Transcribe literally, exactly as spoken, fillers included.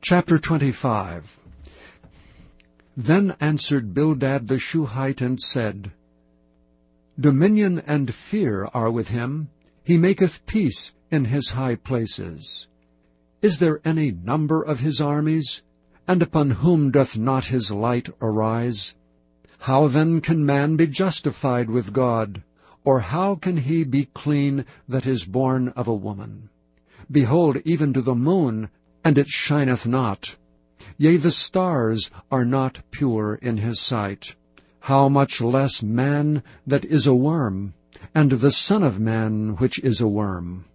Chapter twenty-five. Then answered Bildad the Shuhite and said, Dominion and fear are with him. He maketh peace in his high places. Is there any number of his armies? And upon whom doth not his light arise? How then can man be justified with God? Or how can he be clean that is born of a woman? Behold, even to the moon, and it shineth not. Yea, the stars are not pure in his sight. How much less man that is a worm, and the son of man which is a worm?